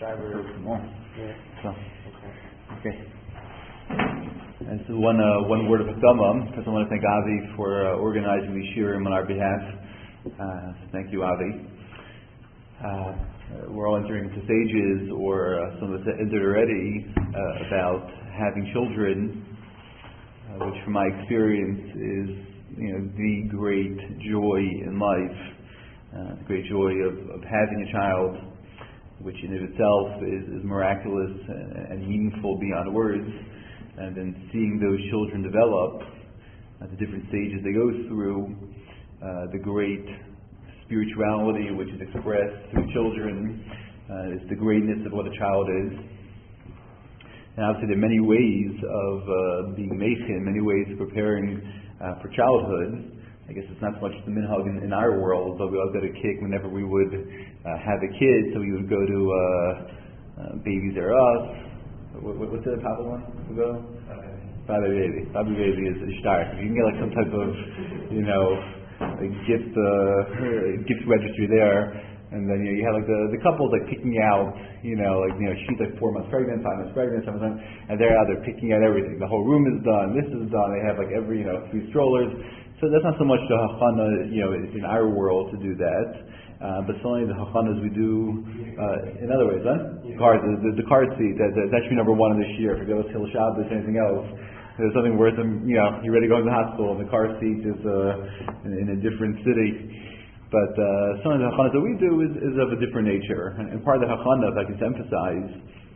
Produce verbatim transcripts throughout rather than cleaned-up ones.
Driver. More. Yeah. So, Okay. okay. And so one uh, one word of Hakdama. First, I want to thank Avi for uh, organizing these shiurim on our behalf. Uh, so thank you, Avi. Uh, we're all entering into stages, or uh, some of us entered already, uh, about having children, uh, which, from my experience, is you know the great joy in life, uh, the great joy of, of having a child, which in of itself is, is miraculous and, and meaningful beyond words. And then seeing those children develop at the different stages they go through, uh, the great spirituality which is expressed through children, uh, is the greatness of what a child is. And obviously there are many ways of uh, being meichin, many ways of preparing uh, for childhood. I guess it's not so much the minhag in, in our world, but we all got a kick whenever we would uh, have a kid, so we would go to uh, uh, Babies R Us. What, what, what's the other popular one to go? Baba Baby. Baba Baby is a start. If you can get like some type of, you know, like gift uh, gift registry there, and then you know, you have like the, the couples like picking out, you know, like you know she's like four months pregnant, five months pregnant, seven months, and they're out there picking out everything. The whole room is done. This is done. They have like every you know three strollers. So that's not so much the hachana, you know, in our world to do that. Uh, but certainly the hachanas we do uh, in other ways, huh? Yeah. Card, the, the, the card seat, that, that, that should be number one this year. If it goes till Shabbos or anything else, there's something worth them, you know, you're ready to go to the hospital and the car seat is uh, in, in a different city. But uh, some of the hachanas that we do is, is of a different nature. And, and part of the hachana, if I can emphasize,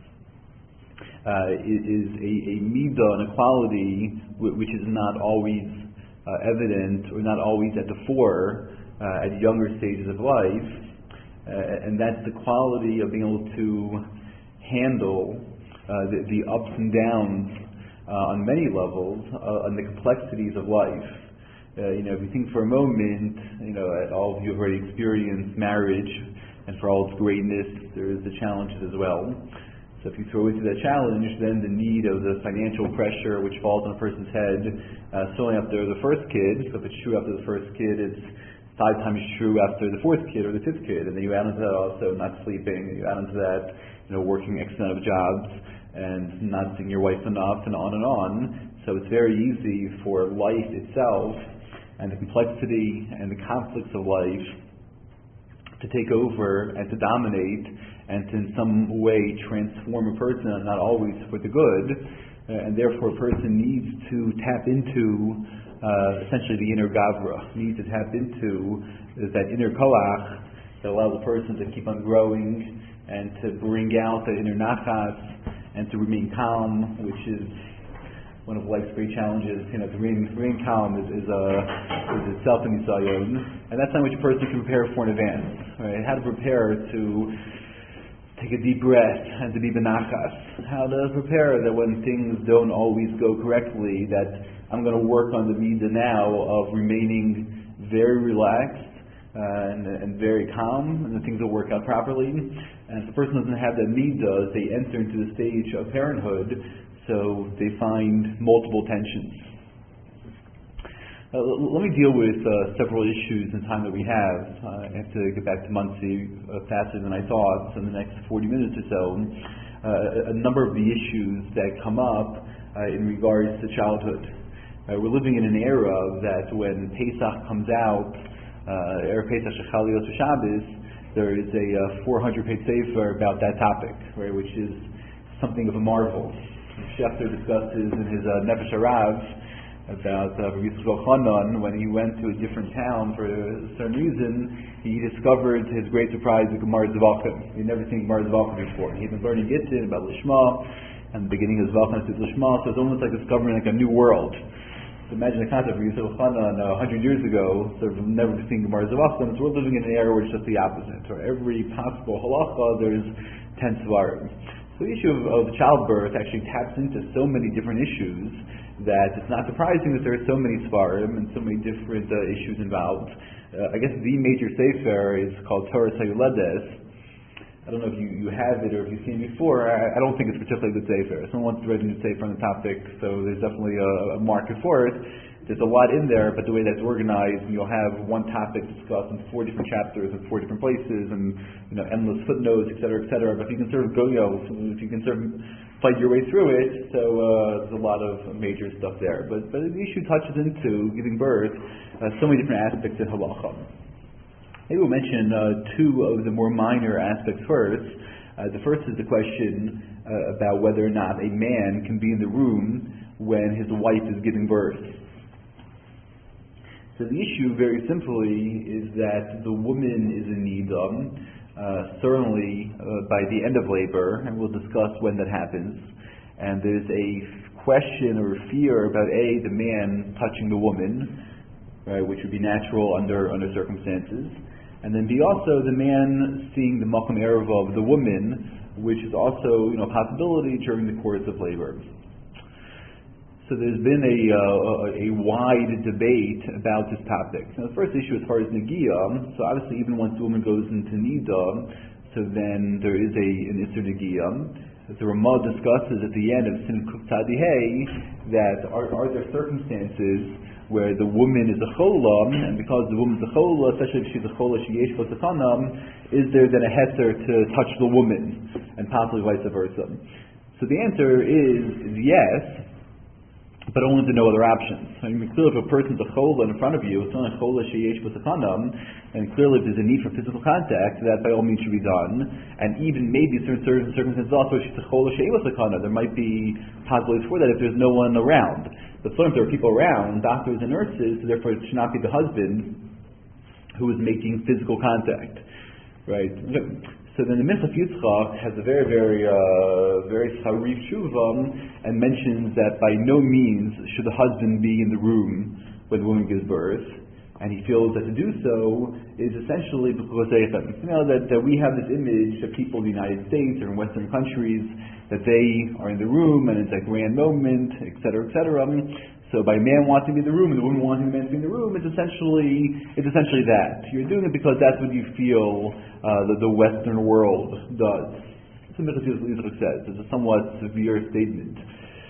uh, is, is a, a midah, and a quality which is not always uh, evident or not always at the fore Uh, at younger stages of life, uh, and that's the quality of being able to handle uh, the, the ups and downs uh, on many levels, uh, on the complexities of life. Uh, you know, if you think for a moment, you know, all of you have already experienced marriage, and for all its greatness, there is the challenges as well. So if you throw into that challenge, then the need of the financial pressure which falls on a person's head, uh, certainly after the first kid. So if it's true after the first kid, it's five times true after the fourth kid or the fifth kid, and then you add into that also not sleeping, you add into that, you know, working X amount of jobs and not seeing your wife enough, and on and on. So it's very easy for life itself and the complexity and the conflicts of life to take over and to dominate and to in some way transform a person, not always for the good, and therefore a person needs to tap into Uh, essentially the inner gavra, needs to tap into that inner koach that allows a person to keep on growing and to bring out that inner nachas and to remain calm, which is one of life's great challenges. You know, to remain, remain calm is, is, a, is itself an isayon, and that's something which a person can prepare for in advance. Right? How to prepare to take a deep breath and to be benachas. How to prepare that when things don't always go correctly, that I'm going to work on the midah now of remaining very relaxed uh, and, and very calm, and the things will work out properly. And if a person doesn't have that midah, they enter into the stage of parenthood, so they find multiple tensions. Uh, let me deal with uh, several issues in the time that we have. Uh, I have to get back to Muncie uh, faster than I thought, so in the next forty minutes or so. Uh, a number of the issues that come up uh, in regards to childhood. Uh, we're living in an era that when Pesach comes out, uh, Erev Pesach Shechalios Shabbos, there is a uh, four hundred page sefer about that topic, right, which is something of a marvel. Schefter discusses in his uh, Nefesh Harav about uh, Rabbi Yisrael Chanan, when he went to a different town for a certain reason, he discovered, to his great surprise, the Gemara Zvachim. He'd never seen Gemara Zvachim before. He'd been learning Gittin about Lishma, and the beginning of Zvachim is Lishma, so it's almost like discovering like a new world. So imagine the concept of Yisrael Chanan a hundred years ago, sort of never seen Gemara Zvachim, so we're living in an era where it's just the opposite. For every possible halacha, there's ten svarim. So the issue of, of childbirth actually taps into so many different issues that it's not surprising that there are so many svarim and so many different uh, issues involved. Uh, I guess the major sefer is called Torah Sayuledes. I don't know if you, you have it or if you've seen it before. I, I don't think it's particularly good sefer. Someone wants to read a new sefer on the topic, so there's definitely a, a market for it. there's a lot in there, but the way that's organized, you'll have one topic discussed in four different chapters in four different places, and you know, endless footnotes, et cetera, et cetera. But if you can sort of go, you know, if you can sort of fight your way through it, so uh, there's a lot of major stuff there. But but the issue touches into giving birth uh, so many different aspects in halacha. Maybe we'll mention uh, two of the more minor aspects first. Uh, the first is the question uh, about whether or not a man can be in the room when his wife is giving birth. So the issue, very simply, is that the woman is in nidam, uh, certainly uh, by the end of labor, and we'll discuss when that happens. And there's a question or fear about A, the man touching the woman, right, which would be natural under under circumstances, and then B, also the man seeing the makom ereva of the woman, which is also, you know, a possibility during the course of labor. So there's been a, uh, a wide debate about this topic. Now, the first issue as far as Negiah, so obviously even once the woman goes into Nida, so then there is a, an Isser Negiah. As the Ramah discusses at the end of Sin Kuf Tzadihei, that are, are there circumstances where the woman is a chola, and because the woman is a chola, especially if she's a chola, she yesh v'sakanam, is there then a heter to touch the woman, and possibly vice versa? So the answer is, is yes, but only to no other options. I mean, clearly if a person's a chola in front of you, it's only a chola sheyesh b'sakanam, and clearly if there's a need for physical contact, that by all means should be done. And even maybe certain certain circumstances also, if she's a chola sheyesh b'sakanam, there might be possibilities for that if there's no one around. But sometimes there are people around, doctors and nurses, so therefore it should not be the husband who is making physical contact, right? So then the Minchas Yitzchak has a very, very, uh, very harif tshuva and mentions that by no means should the husband be in the room when the woman gives birth, and he feels that to do so is essentially because you know that, that we have this image of people in the United States or in Western countries that they are in the room and it's a grand moment, et cetera, et cetera. So by a man wanting to be in the room and the woman wanting the man to be in the room, it's essentially it's essentially that. You're doing it because that's what you feel uh, that the Western world does. That's what Minchas Yitzchak says. It's a somewhat severe statement.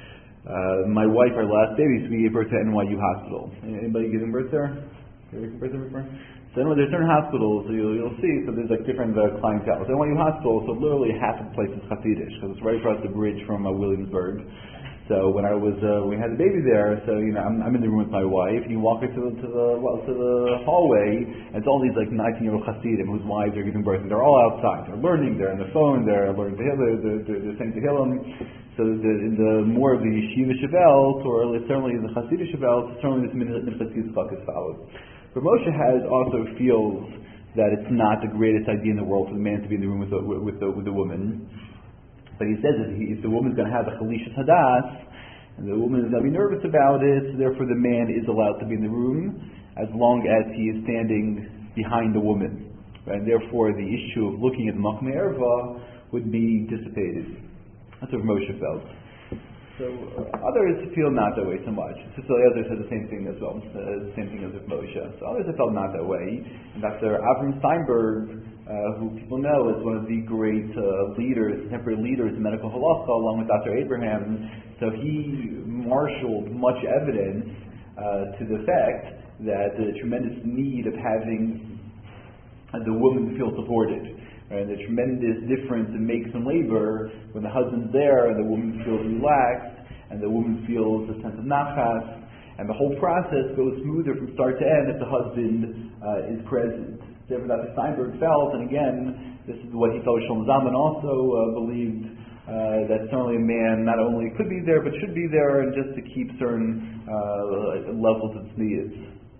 Uh, my wife, our last baby, we gave birth to N Y U Hospital. Anybody giving birth there? Giving birth there before? So anyway, there's certain hospitals, so you'll, you'll see, so there's like different uh, clientele. So N Y U Hospital, so literally half of the place is Hasidish, because it's right across the bridge from uh, Williamsburg. So when I was, uh, we had the baby there, so you know, I'm, I'm in the room with my wife, and you walk her to the, to the, well, to the hallway, and it's all these like nineteen-year-old Hasidim whose wives are giving birth, and they're all outside. They're learning, they're on the phone, they're learning Tehillim, they're, they're, they're saying Tehillim. So the, in the more of the Yeshiva Shavelt, or certainly in the Hasidic Shavelt, certainly this Minchas Yitzchak is followed. But Moshe has also feels that it's not the greatest idea in the world for the man to be in the room with the, with the, with the woman. But he says that he, if the woman's going to have a Chalishas Hadas, and the woman is going to be nervous about it, so therefore the man is allowed to be in the room as long as he is standing behind the woman. Right? And therefore the issue of looking at Makom Ereva would be dissipated. That's what Moshe felt. So uh, others feel not that way so much. Sister Eliezer said the same thing as well, uh, the same thing as with Moshe. So others have felt not that way. And Doctor Avram Steinberg, uh, who people know is one of the great uh, leaders, contemporary leaders in medical halacha, along with Doctor Abraham. So he marshaled much evidence uh, to the fact that the tremendous need of having uh, the woman feel supported. Right, the tremendous difference it makes in labor when the husband's there and the woman feels relaxed and the woman feels a sense of nachas, and the whole process goes smoother from start to end if the husband uh, is present. Therefore, Doctor Steinberg felt, and again, this is what he felt Shlomo Zalman also uh, believed, uh, that certainly a man not only could be there but should be there, and just to keep certain uh, levels of needs.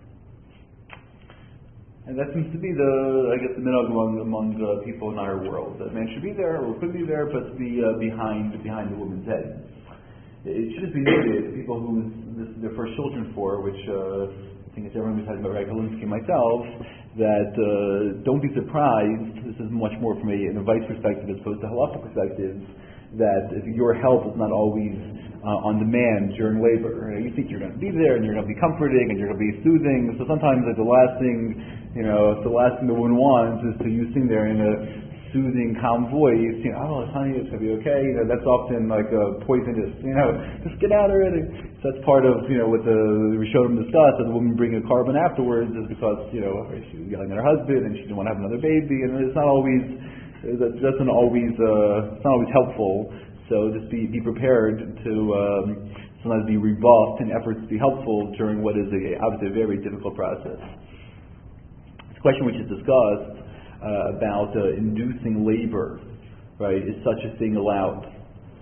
And that seems to be the, I guess, the minhag among among uh, people in our world. That man should be there, or could be there, but be uh, behind behind the woman's head. It should just be noted, people who this is their first children for, which uh, I think it's everyone who's talking about Ray Kalinsky and myself, that uh, don't be surprised. This is much more from a, an advice perspective as opposed to halacha perspective. That if your help is not always uh, on demand during labor, you think you're going to be there and you're going to be comforting and you're going to be soothing. So sometimes like, the last thing, you know, the last thing the woman wants is to you sitting there in a soothing, calm voice, you know, oh honey, it's gonna be okay. You know, that's often like a poisonous. You know, just get out already. So that's part of you know what the Rishonim discussed. That the woman bringing a carbon afterwards is because you know she was yelling at her husband and she didn't want to have another baby, and it's not always that doesn't always uh, it's not always helpful. So just be be prepared to um, sometimes be rebuffed in efforts to be helpful during what is a, obviously a very difficult process. This question which is discussed. Uh, about uh, inducing labor, right? Is such a thing allowed?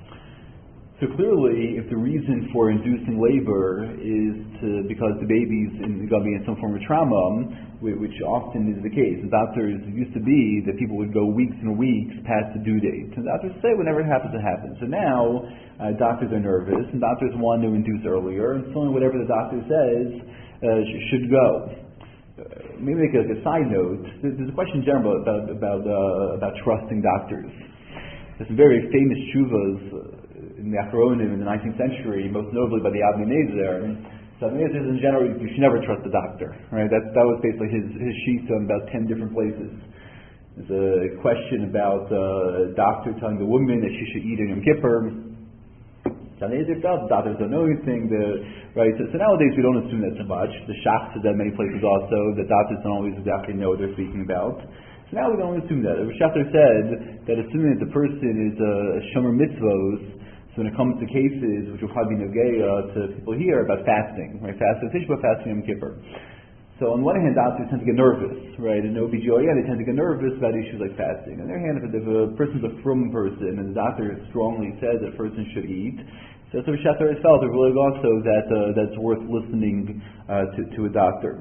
So clearly, if the reason for inducing labor is to, because the baby's in, going to be in some form of trauma, which often is the case. The doctors it used to be that people would go weeks and weeks past the due date. And doctors say whenever it happens, it happens. So now uh, doctors are nervous, and doctors want to induce earlier, and so whatever the doctor says uh, sh- should go. Uh, maybe make a, a side note. There's a question in general about about uh, about trusting doctors. There's some very famous shuvas in the Achronim in the nineteenth century, most notably by the Avnei Nezer. So Avnei Nezer in general, you should never trust a doctor, right? That that was basically his his shita in about ten different places. There's a question about uh, a doctor telling the woman that she should eat in Yom Kippur. Avnei Nezer felt the doctors don't know anything. The, right? So, so nowadays we don't assume that so much. The Shach says that many places also. The doctors don't always exactly know what they're speaking about. So now we don't assume that. The Shachter said that assuming that the person is a shomer mitzvos, so when it comes to cases which will probably be nogeya to people here about fasting, right? Fasting, Tishba, fasting Yom Kippur. So on one hand, doctors tend to get nervous, right? And O B G Y N, they tend to get nervous about issues like fasting. On the other hand, if a person's a frum person and the doctor strongly says that a person should eat, so so Shachter has felt it really also that uh, that's worth listening uh, to to a doctor.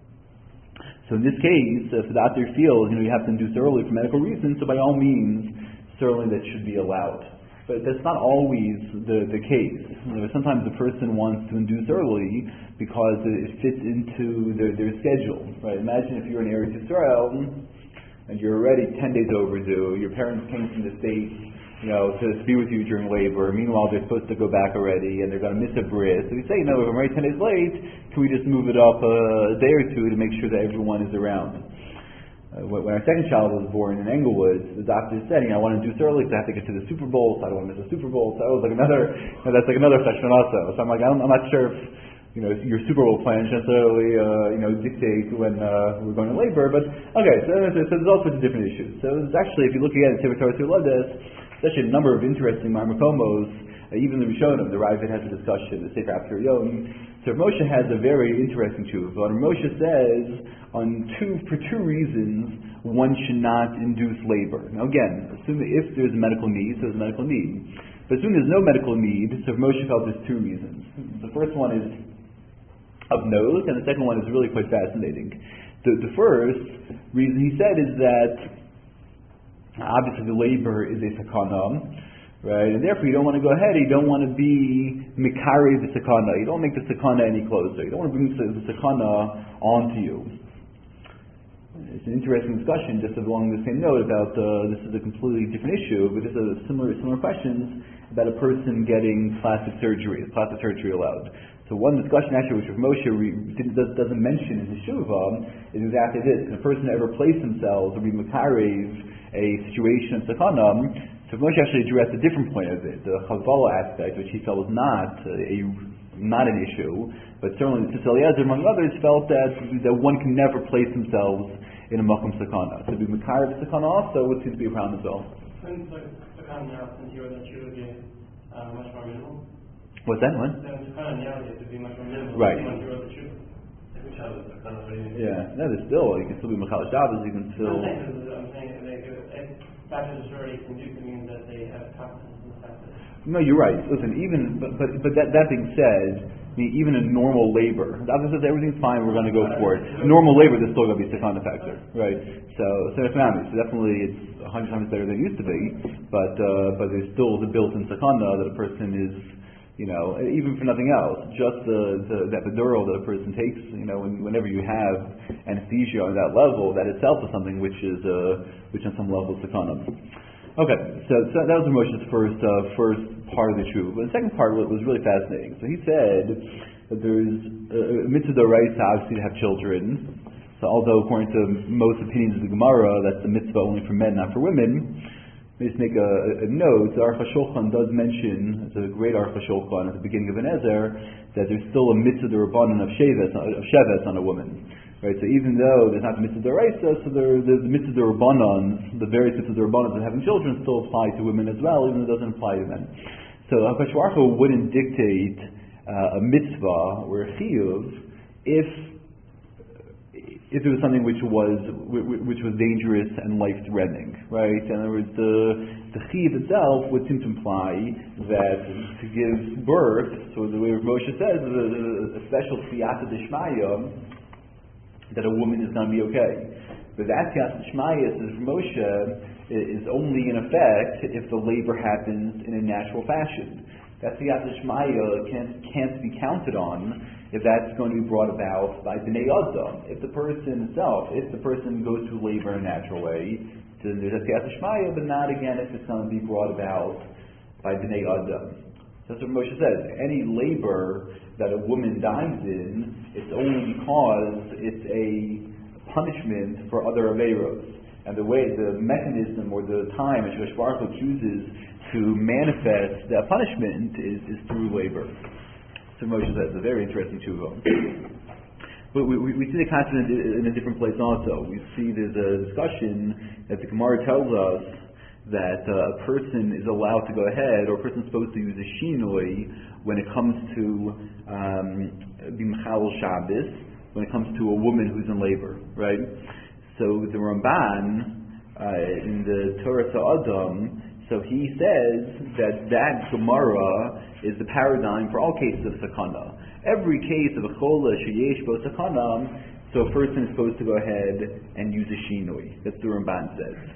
So in this case, if the doctor feels you know you have to induce early for medical reasons, so by all means, certainly that should be allowed. But that's not always the, the case. You know, sometimes the person wants to induce early because it fits into their, their schedule. Right? Imagine if you're in Eretz Yisrael and you're already ten days overdue. Your parents came from the States, you know, to be with you during labor. Meanwhile, they're supposed to go back already, and they're going to miss a bris. So you say, you know, if I'm already ten days late, can we just move it up a day or two to make sure that everyone is around? Uh, when our second child was born in Englewood, the doctor said, you know, I want to induce early because I have to get to the Super Bowl, so I don't want to miss the Super Bowl. So that was like another, you know, that's like another session also. So I'm like, I'm, I'm not sure if, you know, your Super Bowl plans necessarily, uh, you know, dictate when uh, we're going to labor. But okay, so, so, so there's all sorts of different issues. So it's actually, if you look again at Sefer Torah Tzulodes, there's actually a number of interesting Marmakomos. Uh, even the Rishonim, the Ravid has a discussion, the Sefer After Yom. So Moshe has a very interesting truth. But Moshe says, on two for two reasons, one should not induce labor. Now again, assuming if there's a medical need, so there's a medical need. But assuming there's no medical need, so Moshe felt there's two reasons. The first one is of note, and the second one is really quite fascinating. The, the first reason he said is that obviously the labor is a sakana, right? And therefore you don't want to go ahead, you don't want to be mikari the sakana. You don't make the sakana any closer. You don't want to bring the sakana onto you. It's an interesting discussion just along the same note about uh, this is a completely different issue, but this is similar similar questions about a person getting plastic surgery. Is plastic surgery allowed? So one discussion actually which Moshe re- does, doesn't mention in his shuvah is exactly this. Can a person ever place themselves or be makarev a situation of sakana? So Moshe actually addressed a different point of it, the chavala aspect, which he felt was not a not an issue, but certainly Tzitz Eliezer, among others, felt that that one can never place themselves in a makom sakana. To be makarev sakana also would seem to be a problem as well. Since the sakana now, since you were that you would get uh, much more minimal. What's that one? Then sakana now is to be much more minimal. Right. Yeah, no, there's still, you can still be Machal Shabbos, you can still... I'm saying, I'm saying like, if doctors already conduce, it means that they have confidence in the fact that... No, you're right. Listen, even, but but, but that, that being said, I mean, even in normal labor, the doctor says everything's fine, we're going to go for it. In normal labor, there's still going to be sakana factor, right? So, so it's not, so definitely it's a hundred times better than it used to be, but uh, but there's still the built-in sakana that a person is, you know, even for nothing else, just the, the, the epidural that a person takes, you know, when, whenever you have anesthesia on that level, that itself is something which is, uh, which on some level is sakana. Okay, so, so that was Moshe's first uh, first part of the truth. But the second part was really fascinating. So he said that there's a mitzvah d'oraisa obviously to have children. So So although according to most opinions of the Gemara, that's a mitzvah only for men, not for women, let me just make a, a note. The Aruch HaShulchan does mention, it's a great Aruch HaShulchan at the beginning of an Ezer, that there's still a mitzvah d'Rabbanan of sheves, of sheves on a woman. Right, so even though there's not the mitzvah d'oraisa, so there, there's the mitzvah d'Rabbanan, the various mitzvah d'Rabbanan of having children still apply to women as well, even though it doesn't apply to men. So HaKadosh Baruch Hu wouldn't dictate uh, a mitzvah or a chiyuv if if it was something which was which was dangerous and life-threatening, right? In other words, the the chiyuv itself would seem to imply that to give birth, so the way Moshe says, a, a special siyata d'shmaya, that a woman is going to be okay. But that siyata d'shmaya, says Moshe, is only in effect if the labor happens in a natural fashion. That siyata d'shmaya can't can't be counted on if that's going to be brought about by Bnei Adam. If the person itself, if the person goes through labor in a natural way, then there's a siyata d'shmaya, but not again if it's going to be brought about by Bnei Adam. That's what Moshe says. Any labor that a woman dies in, it's only because it's a punishment for other averos. And the way, the mechanism or the time which HaKadosh Baruch Hu chooses to manifest that punishment is, is through labor. So Moshe says, it's a very interesting tshuva. But we, we, we see the concept in, in a different place also. We see there's a discussion that the Gemara tells us that uh, a person is allowed to go ahead, or a person is supposed to use a shinoi when it comes to bimchal Shabbos, when it comes to a woman who's in labor, right? So the Ramban uh, in the Torah Adam, so he says that that Gemara is the paradigm for all cases of sakana. Every case of a chola sheyesh bo sakana, so a person is supposed to go ahead and use a shinoi. That's the Ramban says.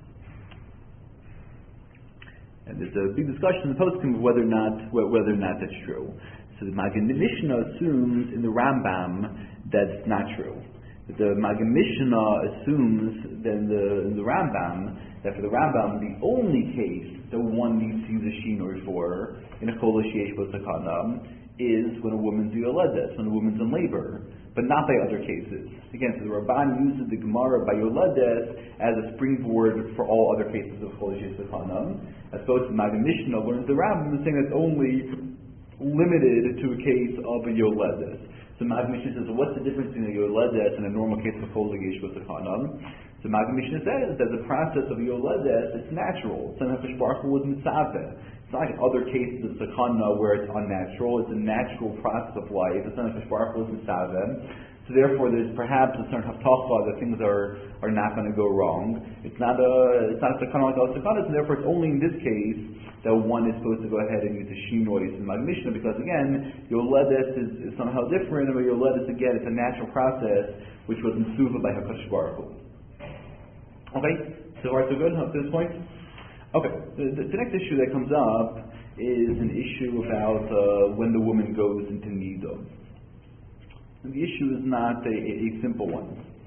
And there's a big discussion in the poskim of whether or not whether or not that's true. So the Magen Mishnah assumes in the Rambam that it's not true. The Magen Mishnah assumes that in the, in the Rambam that for the Rambam the only case that one needs to use a shinoi for in a kol sheyesh bo sakana is when a woman's yoledes, when a woman's in labor, but not by other cases. Again, so the Ramban uses the Gemara by yoledes as a springboard for all other cases of kol sheyesh bo sakana, as opposed to Magen Mishnah learns the Rambam is saying that's only limited to a case of a yoledes. So Magen Mishnah says, well, what's the difference between a yoledes and a normal case of kol sheyesh bo sakana? So Magen Mishnah says that the process of yoledes, it's natural. It's not HaKadosh Baruch Hu was mitzaveh. It's not like other cases of sakana where it's unnatural. It's a natural process of life. It's not HaKadosh Baruch Hu was mitzaveh. So therefore, there's perhaps a certain haftacha that things are, are not going to go wrong. It's not a it's not a sakana like other sakanas, and therefore it's only in this case that one is supposed to go ahead and use the shinois in Magen Mishnah, because again, yoledes is, is somehow different, and yoledes again, it's a natural process which was mitzvah by HaKadosh Baruch Hu. Okay, so far so good up to this point? Okay, the, the, the next issue that comes up is an issue about uh, when the woman goes into nidah. And the issue is not a, a, a simple one.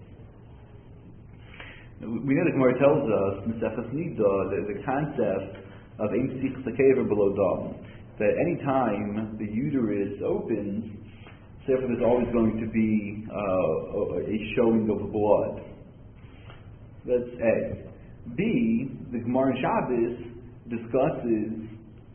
We know the Gemara tells us, Mesechus Nidah, the, the concept of Ein Sich Sakever Below Dam, that any time the uterus opens, therefore there's always going to be uh, a, a showing of blood. That's A. B, the Gemara in Shabbos discusses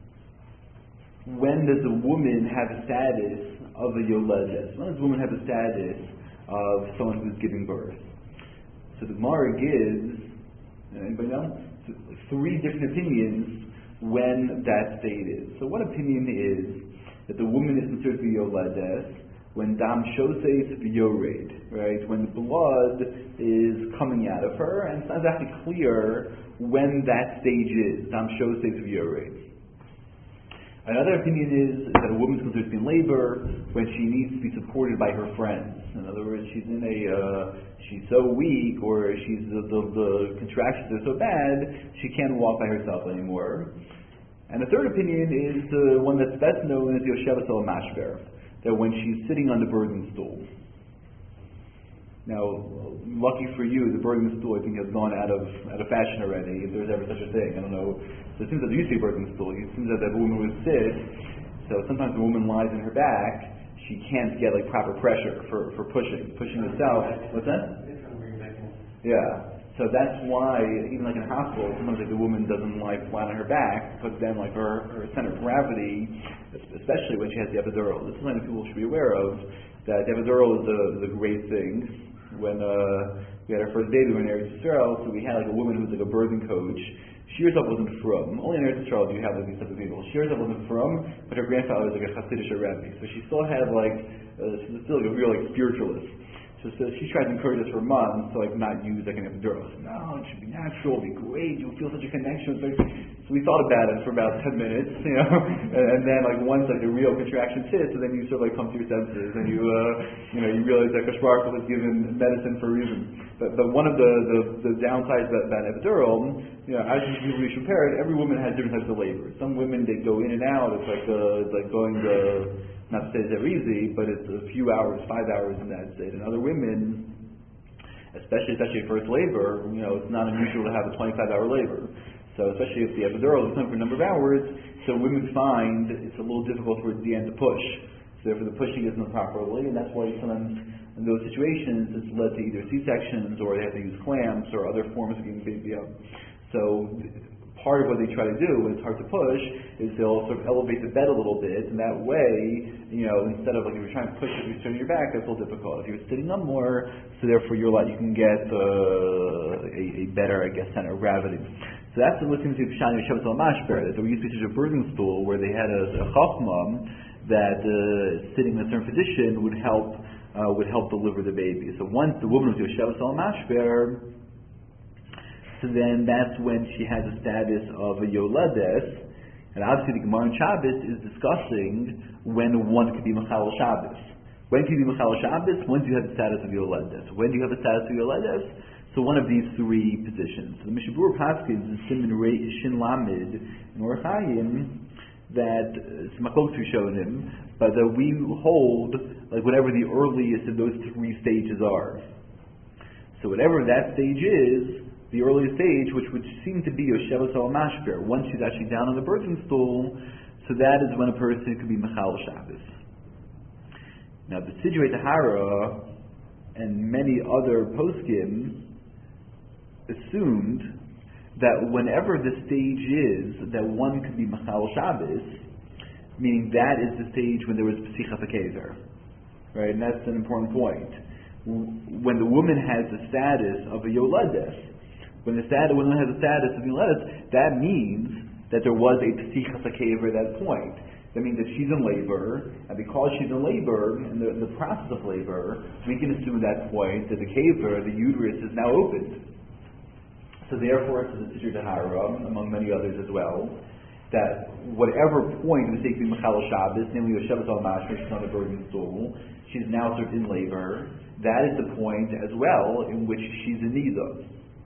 when does a woman have a status of a yoledes? When does a woman have a status of someone who's giving birth? So the Gemara gives, anybody know? Three different opinions when that state is. So one opinion is that the woman is considered to be yoledes when dam shosef yored, right? When the blood is coming out of her, and it's not exactly clear when that stage is, dam shosef yored. Another opinion is that a woman is considered to be in labor when she needs to be supported by her friends. In other words, she's in a uh, she's so weak, or she's the, the, the contractions are so bad, she can't walk by herself anymore. And the third opinion is the one that's best known as Yoshevet al Mashber, that when she's sitting on the birthing stool. Now, lucky for you, the birthing stool I think has gone out of out of fashion already, if there's ever such a thing. I don't know. So it seems that there used to be a birthing stool. It seems that if a woman would sit, so sometimes the woman lies on her back, she can't get like proper pressure for, for pushing. Pushing itself. What's that? Yeah. So that's why, even like in a hospital, sometimes like the woman doesn't like lie on her back, but then like her, her center of gravity, especially when she has the epidural. This is something that people should be aware of, that the epidural is a, is a great thing. When uh, we had our first baby, we were in Eretz Yisrael, so we had like a woman who was like a birthing coach. She herself wasn't from. Only in Eretz Yisrael do you have like these type of people. She herself wasn't from, but her grandfather was like a Hasidic Rebbe. So she still had like, uh, she was still like a real like spiritualist. So, so she tried to encourage us for months to like not use like an epidural. So, no, it should be natural, it'll be great, you'll feel such a connection. So we thought about it for about ten minutes, you know, and, and then like once like the real contractions hit, so then you sort of like come to your senses and you, uh, you know, you realize that Kashbarka was given medicine for a reason. But, but one of the, the, the downsides of that, that epidural, you know, as you usually compare it, every woman has different types of labor. Some women, they go in and out, it's like, uh, it's like going to, not to say it's ever easy, but it's a few hours, five hours in that state. And other women, especially especially first labor, you know, it's not unusual to have a twenty-five hour labor. So especially if the epidural is coming for a number of hours, so women find it's a little difficult towards the end to push. So therefore the pushing isn't properly, and that's why sometimes in those situations it's led to either C-sections or they have to use clamps or other forms of getting the baby out. So part of what they try to do when it's hard to push is they'll sort of elevate the bed a little bit, and that way, you know, instead of like if you're trying to push it, you're turning your back, that's a little difficult. If you're sitting up more, so therefore you're like, you can get uh, a, a better, I guess, center of gravity. So that's what seems to be Shani Yeshavas al Mashber, that there used to be such a birthing stool where they had a, a chachma that uh, sitting in a certain position would help uh, would help deliver the baby. So once the woman was Yeshavas al Mashber, so then that's when she has a status of a Yoledes, and obviously the Gemara in Shabbos is discussing when one could be Mechal Shabbos. When can you be Mechal Shabbos? When do you have the status of Yoledes? When do you have the status of Yoledes? So one of these three positions. So the Mishnah Berurah Paskins in Siman Rei Shin Lamed in Orach Hayim that it's Makok to show him, but that we hold like whatever the earliest of those three stages are. So whatever that stage is, the earliest stage, which would seem to be Yosheves al Mashber, once she's actually down on the birthing stool, so that is when a person could be Mechal Shabbos. Now the Sidrei Tahara and many other poskim assumed that whenever the stage is that one could be Mechal Shabbos, meaning that is the stage when there was Pesichas HaKever, right? And that's an important point. When the woman has the status of a Yoledes, When the status, when one has the status of Yoledes, that means that there was a Pesichas HaKever at that point. That means that she's in labor, and because she's in labor, in the, in the process of labor, we can assume at that point that the Kever, the uterus, is now opened. So therefore, it's the Sidrei Tahara, among many others as well, that whatever point we take to be Mechal Shabbos, namely Yosheves al Mashber, she's on the birthing stool, she's now sort of in labor, that is the point as well in which she's in Nida.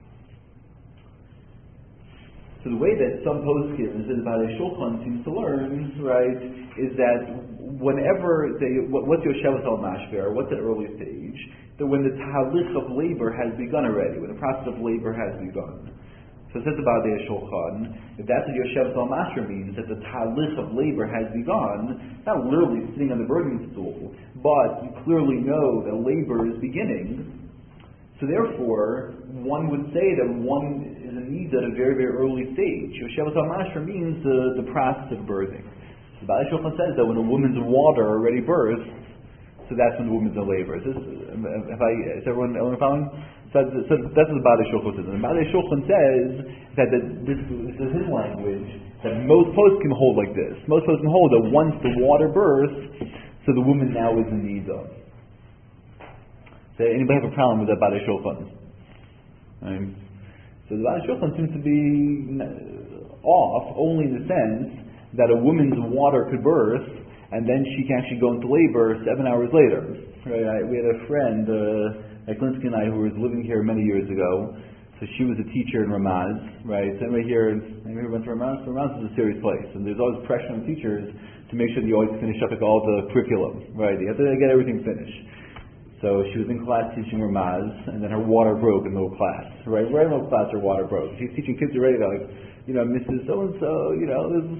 So the way that some poskim, as Balei Shulchan seems to learn, right, is that whenever they, what, what's Yosheves al Mashber, what's that early stage? That when the tahalich of labor has begun already, when the process of labor has begun. So it says about Balei Shulchan, if that's what Yosheves al Mashber means, that the tahalich of labor has begun, not literally sitting on the birthing stool, but you clearly know that labor is beginning. So therefore, one would say that one is in need at a very, very early stage. Yosheves al Mashber means the, the process of birthing. So Balei Shulchan says that when a woman's water already births, so that's when the woman's in labor. Is, this, if I, is everyone, everyone following? So, so that's what the Balei Shulchan says. And Balei Shulchan says that, that this, this is his language, that most posts can hold like this. Most posts can hold that once the water births, so the woman now is in Nida. Does anybody have a problem with that Balei Shulchan? Right. So the Balei Shulchan seems to be off only in the sense that a woman's water could burst and then she can actually go into labor seven hours later. Right. I, we had a friend, uh, Eklinsky and I, who was living here many years ago. So she was a teacher in Ramaz. Right. So anybody here, anybody here went to Ramaz? Ramaz is a serious place, and there's always pressure on teachers to make sure that you always finish up like all the curriculum. Right. You have to get everything finished. So she was in class teaching Ramaz, and then her water broke in the middle class. Right, right in the middle class, her water broke. She's teaching kids already, like, you know, Missus So-and-so, you know, this is,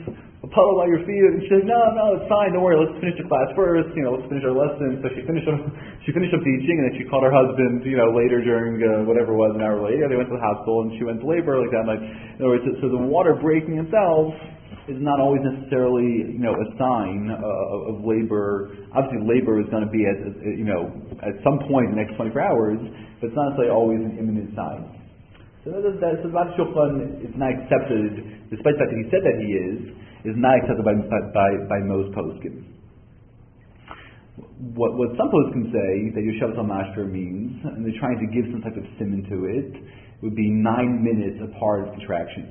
a puddle by your feet, and she's like, no, no, it's fine, don't worry, let's finish the class first, you know, let's finish our lesson. So she finished up, she finished up teaching, and then she called her husband, you know, later during uh, whatever it was, an hour later, they went to the hospital, and she went to labor like that. Like, in other words, so, so the water breaking itself is not always necessarily, you know, a sign uh, of labor. Obviously, labor is going to be at, you know, at some point in the next twenty-four hours, but it's not necessarily always an imminent sign. So that, that, so Rav Shulchan is not accepted, despite the fact that he said that he is, is not accepted by by by most poskim. What what some poskim say that Yoshavas al Mashper means, and they're trying to give some type of simon to it, would be nine minutes apart of contractions.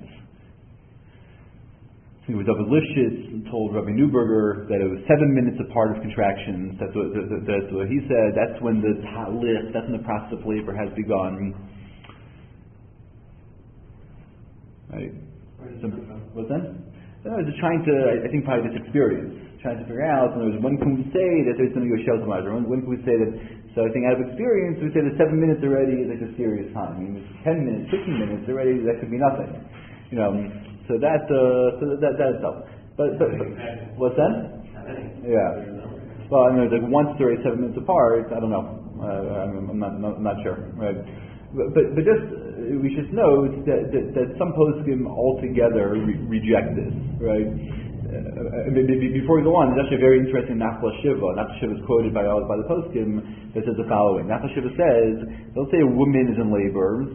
It was David Lifshitz told Rabbi Neuberger that it was seven minutes apart of contractions. That's what, that, that's what he said. That's when the talit, that's when the process of labor has begun. Right? So, what's that? No, I was just trying to, I think probably this experience, trying to figure out, and there was, when can we say that there's going to go Shel Tamazar? When, when can we say that, so I think out of experience, we say that seven minutes already is like a serious time. I mean, ten minutes, fifteen minutes already, that could be nothing. You know, so that, uh, so that, that is tough. But, but, but what's that? Yeah. Well, I mean, like once they're seven minutes apart, I don't know. Uh, I'm, I'm not, not, not sure. Right? But, but, but just, uh, we should note that, that, that some poskim altogether re- reject this, right? Uh, before we go on, there's actually a very interesting Nachla Shiva. Nachla Shiva is quoted by, by the poskim that says the following. Nachla Shiva says, let's say a woman is in labor,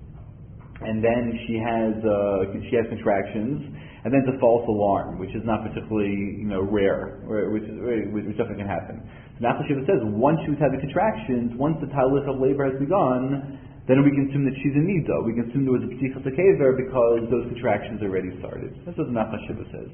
and then she has uh, she has contractions, and then it's a false alarm, which is not particularly, you know, rare, which is which definitely can happen. So Nachla Shiva says once she was having contractions, once the talit of labor has begun, then we can assume that she's in nida. We can assume there was a p'tichas hakever because those contractions already started. That's what Nachla Shiva says.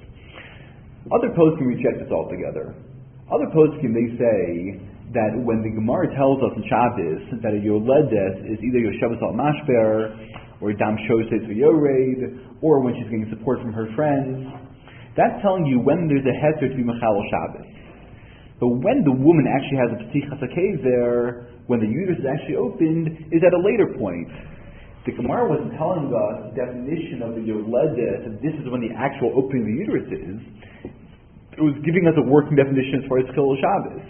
Other poskim reject this altogether. Other poskim, they say that when the Gemara tells us in Shabbos that a yoledes is either Yoshavas al Mashper or Dam Shoses V'Yored, or when she's getting support from her friends, that's telling you when there's a heter to be Mechal Shabbos. But when the woman actually has a p'tichas hakever, when the uterus is actually opened, is at a later point. The Gemara wasn't telling us the definition of the yoledes, and this is when the actual opening of the uterus is. It was giving us a working definition as far as Chilul Shabbos.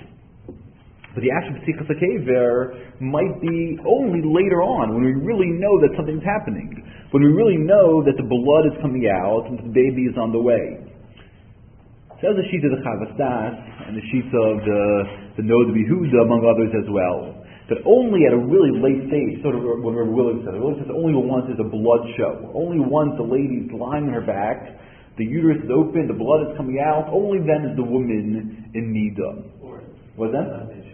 But the actual p'tichas hakever might be only later on, when we really know that something's happening, when we really know that the blood is coming out and the baby is on the way. So that's the sheet of the Chavas Das and the sheets of the the Nod Yehuda, among others as well. That only at a really late stage, sort of what Rabbi Williams said, Williams says only once there's a blood show, only once the lady's lying on her back, the uterus is open, the blood is coming out, only then is the woman in nida. What's that?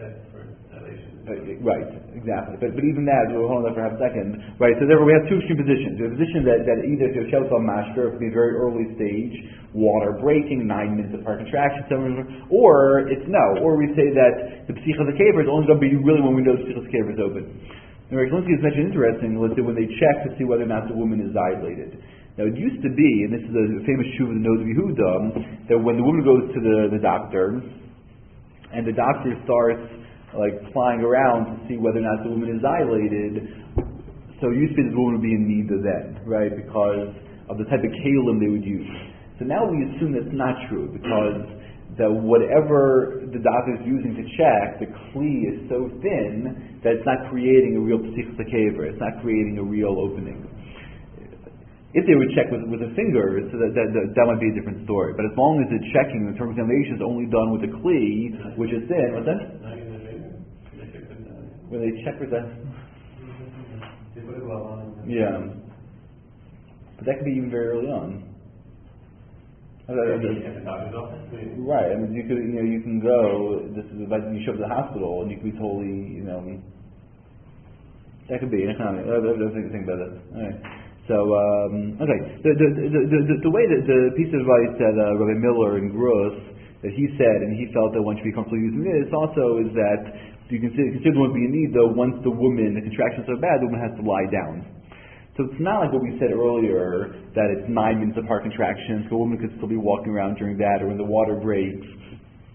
Uh, right, exactly. But but even that, we'll hold on for half a second. Right, so therefore we have two extreme positions. We have a position that, that either if you're Yoshavas al Mashper, it could be a very early stage, water breaking, nine minutes apart contraction, seven, or it's no. Or we say that the p'tichas hakever is only going to be really when we know the p'tichas hakever is open. And Rick Linsky has mentioned interesting, let's say when they check to see whether or not the woman is dilated. Now it used to be, and this is a famous shuv of the Nod Yehuda, that when the woman goes to the, the doctor, and the doctor starts like flying around to see whether or not the woman is dilated, so it used to be the woman would be in nida then, right, because of the type of kalim they would use. So now we assume that's not true, because that whatever the doctor is using to check, the kli is so thin that it's not creating a real p'tichas hakever, it's not creating a real opening. If they would check with, with a finger, so that, that, that that might be a different story. But as long as the checking, the term examination is only done with a kli, which is thin, what's that? When they check with that? Yeah. But that could be even very early on. Right. I mean, you could, you know, you can go. This is like you show up to the hospital, and you could be totally, you know. That could be. I don't think about that. All right. So, um, okay. The the, the the the way that the piece of advice that uh, Rabbi Miller and Gross that he said, and he felt that one should be comfortable using this, also is that you consider, consider the woman being in need, though once the woman, the contractions are so bad, the woman has to lie down. So it's not like what we said earlier, that it's nine minutes apart contractions, so a woman could still be walking around during that, or when the water breaks.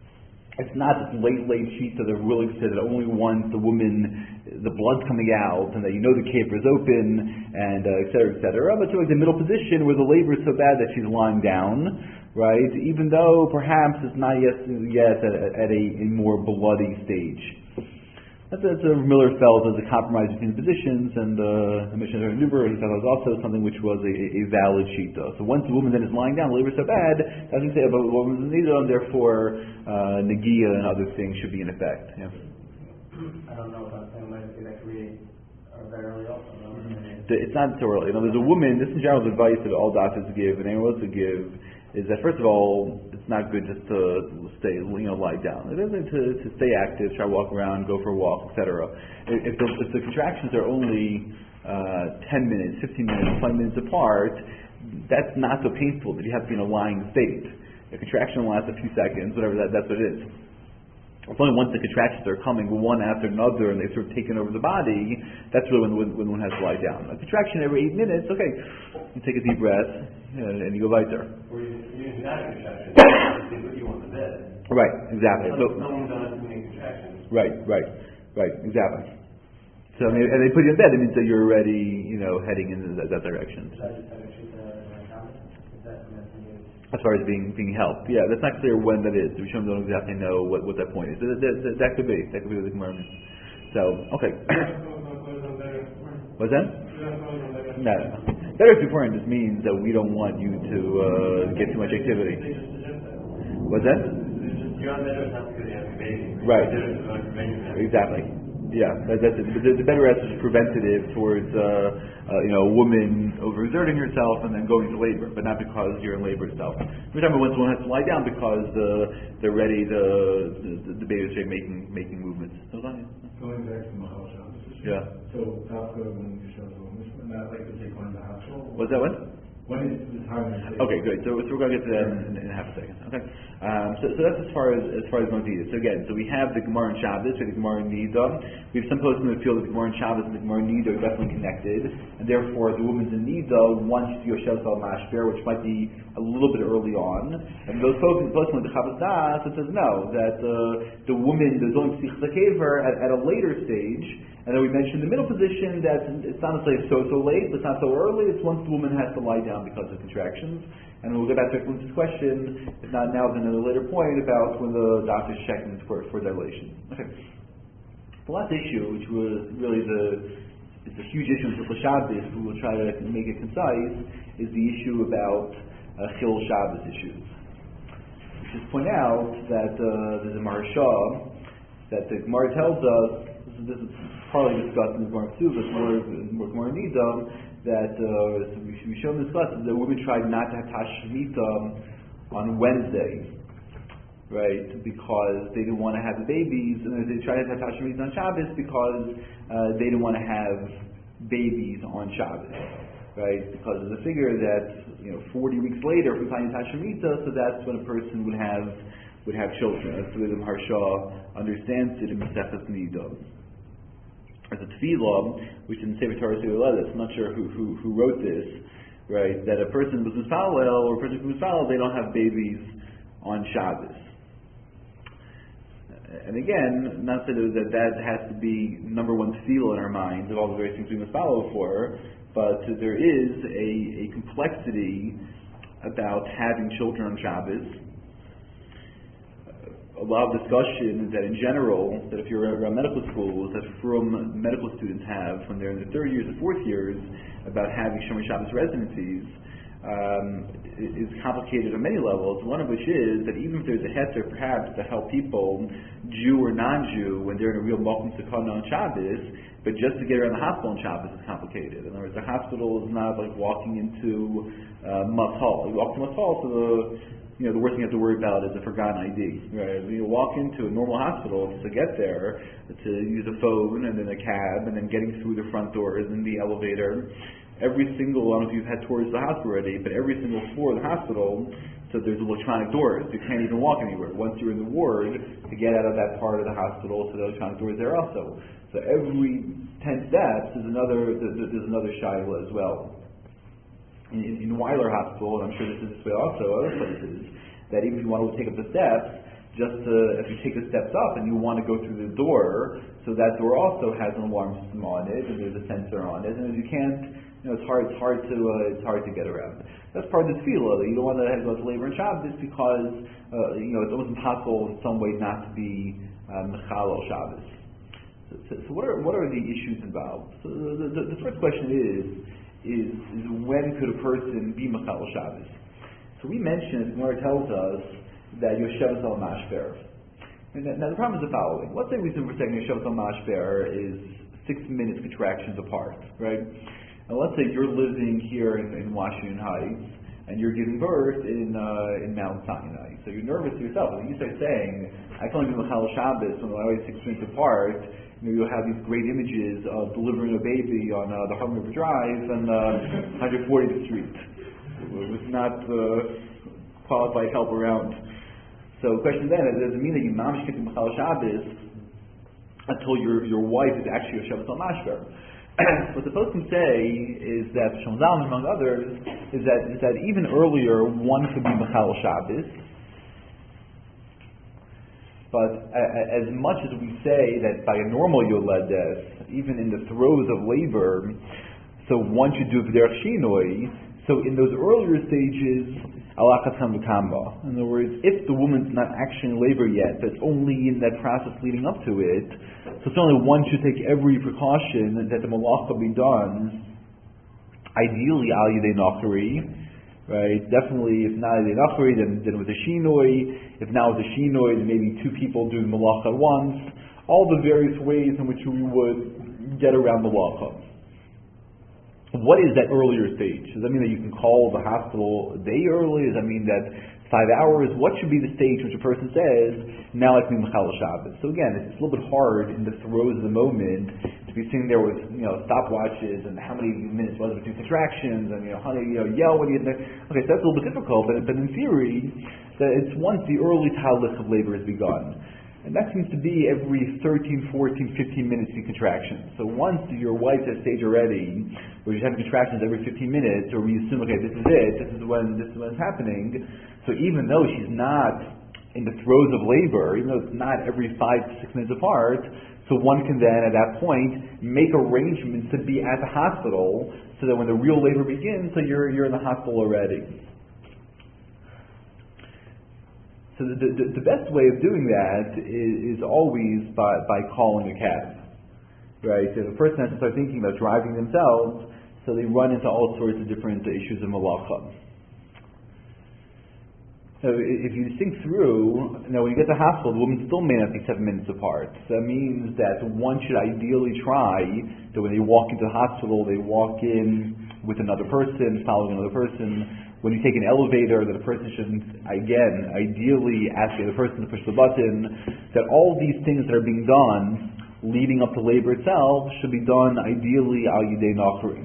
It's not this late, late shita that really says that only once the woman, the blood's coming out, and that you know the caper is open, and uh, et cetera, et cetera. But it's like the middle position where the labor is so bad that she's lying down, right? Even though perhaps it's not yet, yet at, at a, a more bloody stage. That's, that's a Miller felt as a compromise between the positions, and uh, the Mishnah Nuber, he felt it was also something which was a, a valid shita. So once the woman then is lying down, the labor is so bad, doesn't say about the woman's nida, and therefore uh, negia and other things should be in effect. Yeah. I don't know about saying might be that we are very early also. No? Mm-hmm. It's not so early. You know, there's a woman. This is general advice that all doctors give and anyone else to give. Is that first of all, it's not good just to stay, you know, lie down. It isn't to, to stay active, try to walk around, go for a walk, et cetera. If the, if the contractions are only uh, ten minutes, fifteen minutes, twenty minutes apart, that's not so painful that you have to be in a lying state. A contraction lasts a few seconds, whatever that, that's what it is. It's only once the contractions are coming one after another and they've sort of taken over the body, that's really when, when one has to lie down. A contraction every eight minutes, okay, you take a deep breath and, and you go weiter. Or you use that contraction, they put you on the bed. Right, exactly. So, someone does too many contractions. Right, right, right, exactly. So and they, and they put you in bed, it means that you're already, you know, heading in that, that direction. Is that just actually the comment? Is that as far as being being helped. Yeah, that's not clear when that is. We shouldn't don't exactly know what, what that point is. That, that, that, that could be. That could be what the Gemara means. So, okay. What's that? No. Better is important just means that we don't want you to uh, get too much activity. What's that? Right. Exactly. Yeah, that, that's it. The, the better rest is preventative towards uh, uh, you know, a woman overexerting herself and then going to labor, but not because you're in labor itself. Every time once one has to lie down because uh, they're ready, the the, the baby's making making movements. Going back to Mahal Shabbos. Yeah. So after when you show the woman, not like to take one in the hospital. What's that one? When is the time? Okay, good. So, so we're going to get to that in, in, in half a second. Okay. Um, so, so that's as far as as far as Moedah. So again, so we have the Gemara and Shabbos, we have the Gemara and Nida. We have some posting that feel that the Gemara and Shabbos and the Gemara and Nida are definitely connected, and therefore the woman's in Nida wants to Yoshev Sal Mashber, which might be a little bit early on. And those posting with the Chavos Das, it says no, that uh, the woman, there's only Psichas HaKever at, at a later stage. And then we mentioned the middle position that it's not necessarily so so late, but it's not so early. It's once the woman has to lie down because of contractions. And we'll get back to Eklin's question, if not now, then at a later point, about when the doctor's checking for for dilation. Okay. The last issue, which was really the it's a huge issue in Hilchos Shabbos, we will try to make it concise, is the issue about uh, Chil Shabbos issues. Just point out that uh, there's a Maharsha that the Gemara tells us. This is, this is partly discussed in the Gemara too, but more more Nida, that uh, we we show in this class that the women tried not to have Tashmita on Wednesday, right? Because they didn't want to have the babies, and they tried to have Tashmita on Shabbos because uh, they didn't want to have babies on Shabbos, right? Because of the figure that you know forty weeks later, if we find Tashmita, so that's when a person would have would have children. That's the way the Maharsha understands it in Maseches Nida. As a tefillah, which in Sefer Torah Sefer I'm not sure who, who who wrote this, right? That a person was misfalel or a person who was misfalel, they don't have babies on Shabbos. And again, not that that that has to be number one tefillah in our minds of all the various things we must follow for, but there is a, a complexity about having children on Shabbos. A lot of discussion that in general, that if you're around medical schools, that from medical students have when they're in their third years or fourth years about having Shomer Shabbos residencies um, is complicated on many levels. One of which is that even if there's a heter perhaps to help people, Jew or non-Jew, when they're in a real Malkum Sakana on Shabbos, but just to get around the hospital on Shabbos is complicated. In other words, the hospital is not like walking into uh, Mathal. You walk to Mathal, so the You know, the worst thing you have to worry about is a forgotten I D. Right? When you walk into a normal hospital, just to get there, to use a phone and then a cab and then getting through the front doors and the elevator. Every single, I don't know if you've had tours of the hospital already, but every single floor of the hospital, so there's electronic doors. You can't even walk anywhere. Once you're in the ward, to get out of that part of the hospital, so the electronic doors there also. So every ten steps is another, there's another shayla as well. In, in Weiler Hospital, and I'm sure this is this way also, other places, that even if you want to take up the steps, just uh, if you take the steps up and you want to go through the door, so that door also has an alarm system on it, and there's a sensor on it, and if you can't, you know, it's hard, it's hard to, uh, it's hard to get around. That's part of the tefillah. You don't want to go to labor and Shabbos because, uh, you know, it's almost impossible in some way not to be mechal al Shabbos. So, so, so what are what are the issues involved? So the, the, the first question is, is is when could a person be mechal al Shabbos? So we mentioned, the Gemara tells us that Yosheves al Mashber. And now the problem is the following. Let's say we assume for a second Yosheves al Mashber is six minutes contractions apart, right? And let's say you're living here in, in Washington Heights, and you're giving birth in uh, in Mount Sinai. So you're nervous to yourself. And you start saying, I can only do Mechal Shabbos when we're always six minutes apart. You know, you'll have these great images of delivering a baby on uh, the Harlem River Drive and uh, one hundred fortieth Street. With not uh, qualified help around. So the question then is, does it mean that you mamish can't do Mechal Shabbos until your your wife is actually a Shabbos al Mashber? What the post can say is that Shlomo Zalman, among others, is that is that even earlier one could be Mechal Shabbos, but uh, as much as we say that by a normal yoledes, even in the throes of labor, so one should do V'derech Shinoi. So in those earlier stages, alachatan v'kamba. In other words, if the woman's not actually in labor yet, but it's only in that process leading up to it, so certainly one should take every precaution that the malacha be done, ideally al yedei nachari, right? Definitely, if not yedei nachari, then, then with a shinoi. If not with a shinoi, then maybe two people doing malacha at once. All the various ways in which we would get around malacha. What is that earlier stage? Does that mean that you can call the hospital a day early? Does that mean that five hours? What should be the stage which a person says, now I can be Mechal Shabbos? So again, it's a little bit hard in the throes of the moment to be sitting there with, you know, stopwatches and how many minutes was it between contractions and, you know, honey, you know, yell when you get there. Okay, so that's a little bit difficult, but, but in theory, that it's once the early talich of labor has begun. And that seems to be every thirteen, fourteen, fifteen minutes in contractions. So once your wife has stage already, where you're having contractions every fifteen minutes, or we assume, okay, this is it, this is when this is when it's happening. So even though she's not in the throes of labor, even though it's not every five to six minutes apart, so one can then at that point make arrangements to be at the hospital, so that when the real labor begins, so you're you're in the hospital already. So the, the, the best way of doing that is, is always by, by calling a cab, right? So the person has to start thinking about driving themselves, so they run into all sorts of different issues of malacha. So if you think through, you know, when you get to the hospital, the woman still may not be seven minutes apart. So that means that one should ideally try that when they walk into the hospital, they walk in with another person, following another person. When you take an elevator, that a person should, again, ideally ask the other person to push the button, that all these things that are being done leading up to labor itself should be done ideally al yidei nachri.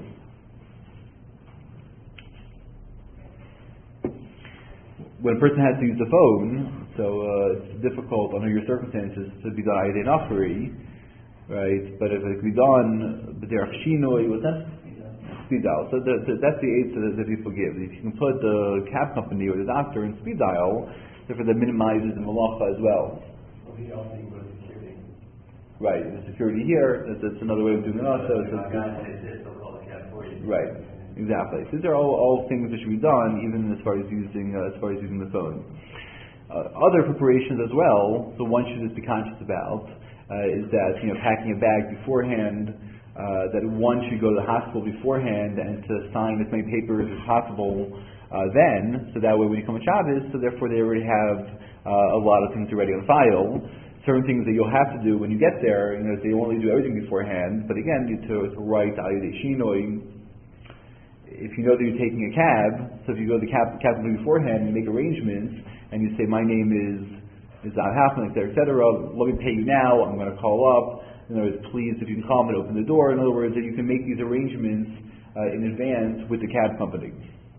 When a person has to use the phone, so uh, it's difficult under your circumstances to be done al yidei nachri, right? But if it can be done b'derech shinoi, what's that? Speed dial. So the, the, that's the aid that, that people give. If you can put the cab company or the doctor in speed dial, therefore that minimizes the malacha as well. Well, he also goes to security. Right. The security here, that's, that's another way of doing it also. So right. Exactly. So these are all, all things that should be done, even as far as using uh, as far as using the phone. Uh, other preparations as well. So one should just be conscious about uh, is that, you know, packing a bag beforehand. Uh, that one should go to the hospital beforehand and to sign as many papers as possible uh, then, so that way when you come on Shabbos, so therefore they already have uh, a lot of things already on file. Certain things that you'll have to do when you get there, you know, they only do everything beforehand, but again, you to, to write al yidei shinoi. If you know that you're taking a cab, so if you go to the cab, cab company beforehand and make arrangements, and you say, my name is is Al Hafman, et cetera, et cetera, let me pay you now, I'm going to call up. In other words, please, if you can come and open the door. In other words, that you can make these arrangements uh, in advance with the cab company.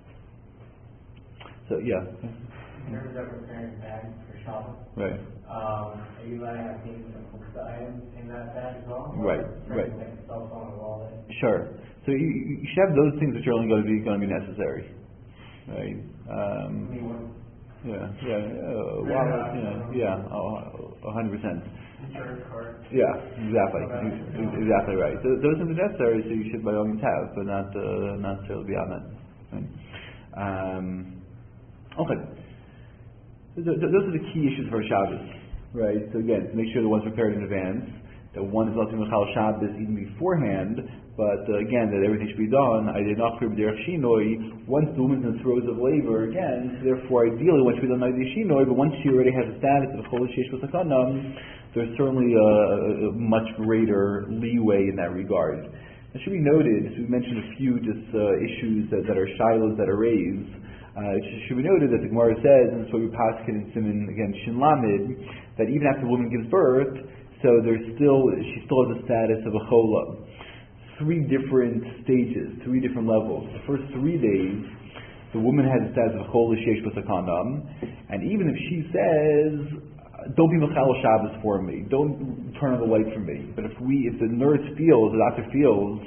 So, yeah. In terms of preparing a bag for shopping, right. Um, are you allowed to have things to put the items in that bag as well? Right, right. Like a cell phone or wallet? Sure. So you, you should have those things which are only going to be going to be necessary, right? Um, I mean, what, Yeah, yeah, uh, well, yeah, yeah, oh, a hundred percent. Insurance card. Yeah, exactly, Ex- exactly right. So those are necessary, so you should by all means have, but not uh, not necessarily beyond that. Right? Um, okay, so th- th- those are the key issues for Shabbos, right? So again, to make sure the one's prepared in advance, that one is not to Mechal Shabbos even beforehand, but uh, again, that everything should be done. I did not clear Derech Shinoi once the woman's in the throes of labor again. So therefore, ideally, once she be done by Shinoi, but once she already has a status of Chol Sheish B'Sakanam, there's certainly a, a much greater leeway in that regard. It should be noted, so we mentioned a few just uh, issues that, that are shilohs that are raised. Uh, it should be noted that the Gemara says, and so we paskin in Siman again Shin Lamed, that even after the woman gives birth, so there's still she still has the status of a chola. Three different stages, three different levels. The first three days, the woman has the status of a chola sheish b'sakanam, and even if she says, "Don't be mechal Shabbos for me, don't turn on the light for me," but if we, if the nurse feels, the doctor feels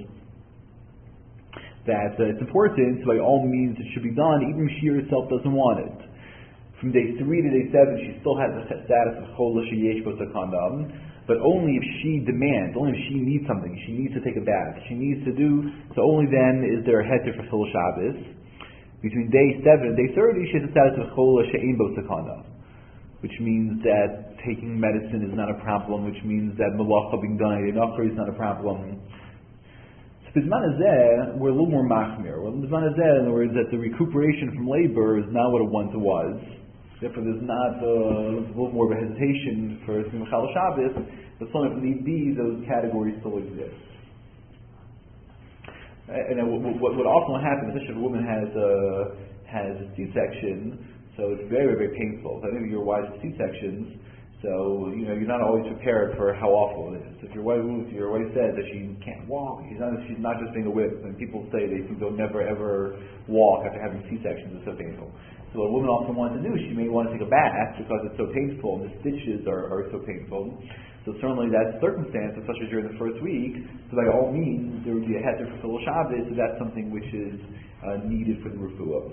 that uh, it's important, so by all means it should be done, even if she herself doesn't want it. From day three to day seven, she still has the status of chola sheish b'sakanam, but only if she demands, only if she needs something, she needs to take a bath, she needs to do, so only then is there a heter for Chol Shabbos. Between day seven and day thirty, she has a status of Chol She'ein Bo Sakana, which means that taking medicine is not a problem, which means that Malacha being done in Achri is not a problem. So Bizman Hazeh, we're a little more machmir. Well, Bizman Hazeh, in other words, that the recuperation from labor is not what it once was. Therefore, there's not uh, a little more of a hesitation for Simchal Shabbos, but some if need be, those categories still exist. And then what, what often happens, especially if a woman has a, has a C-section, so it's very, very painful. I think your wife's C-sections, so you know you're not always prepared for how awful it is. If your wife, if your wife says that she can't walk, she's not, she's not just being a whip. And people say they think they'll never ever walk after having C-sections. It's so painful. So what a woman often wants to do, she may want to take a bath because it's so painful and the stitches are, are so painful. So certainly that circumstance, especially during the first week, so by all means there would be a heter for Chol Shabbos, so that's something which is uh, needed for the refuah.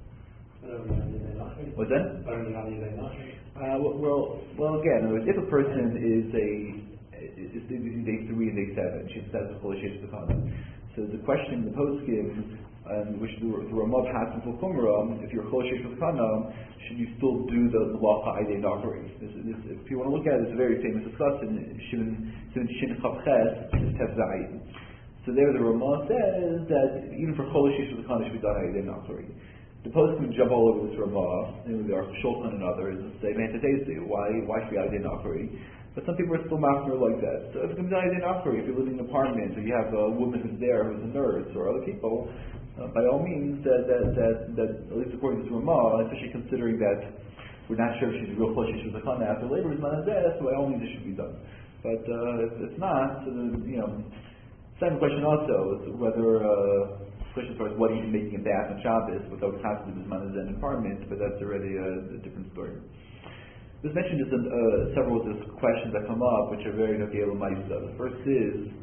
What's that? Uh, well, well, again, if a person is a is between day three and day seven, she says the Chol Sheish B'Sakanam. So the question in the poskim, Um, which the, the Ramav has until Qumrah, if you're Chol Sheish B'Sakanam, should you still do the Malacha Aydei Nachri? If you want to look at it, it's a very famous discussion in Shin Shin Chav Ches, Tev Zayin. So there the Ramav says that even for Chol Sheish B'Sakanam should be done Aydei Nachri. The post can jump all over this Ramav, and there are Shulchan and others, and say, man, why why should we Aydei Nachri? But some people are still master like that. So if it comes out Aydei Nachri, if you're living in an apartment, or you have a woman who's there who's a nurse, or other people, Uh, by all means, that, that, that, that, at least according to Ramah, especially considering that we're not sure if she's a real flesh, she's a kana after labor is not as bad, so by all means it should be done. But uh, if it's not, so then, you know, second question also is whether, uh, question as far as what even making a bath on Shabbos without constantly this man in apartment, but that's already a, a different story. This mentioned just uh, several of the questions that come up, which are very Nagel Maisa. The first is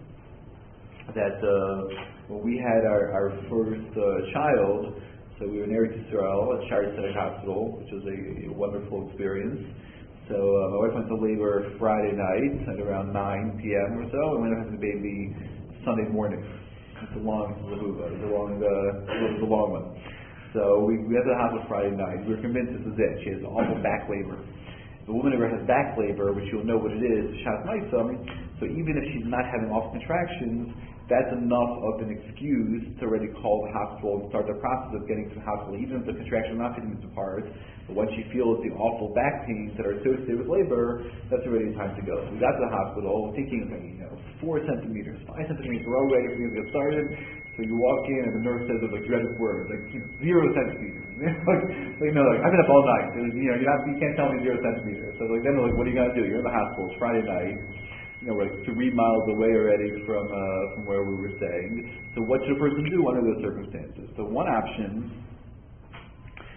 that uh, when we had our, our first uh, child, so we were in Eretz Yisrael at Shaare Zedek Hospital, which was a, a wonderful experience. So uh, my wife went to labor Friday night at around nine p.m. or so, and we ended up having the baby Sunday morning. It's a long lahuva, it's a long, uh, it's a long one. So we, we went to the hospital Friday night. We were convinced this was it. She has awful back labor. If a woman ever has back labor, which you'll know what it is, Shas Maisam, so even if she's not having awful contractions, that's enough of an excuse to already call the hospital and start the process of getting to the hospital, even if the contraction is not taking this apart. But once she feels the awful back pains that are associated with labor, that's already time to go. So we got to the hospital thinking, you know, four centimeters, five centimeters, we're all ready for you to get started. So you walk in and the nurse says the dreaded words, like, you know, zero centimeters. like, like, no, like, I've been up all night. Was, you know, you're not, you can't tell me zero centimeters. So like, then they're like, what are you going to do? You're in the hospital, it's Friday night. You know, we're like three miles away already from uh, from where we were staying. So what should a person do under those circumstances? So one option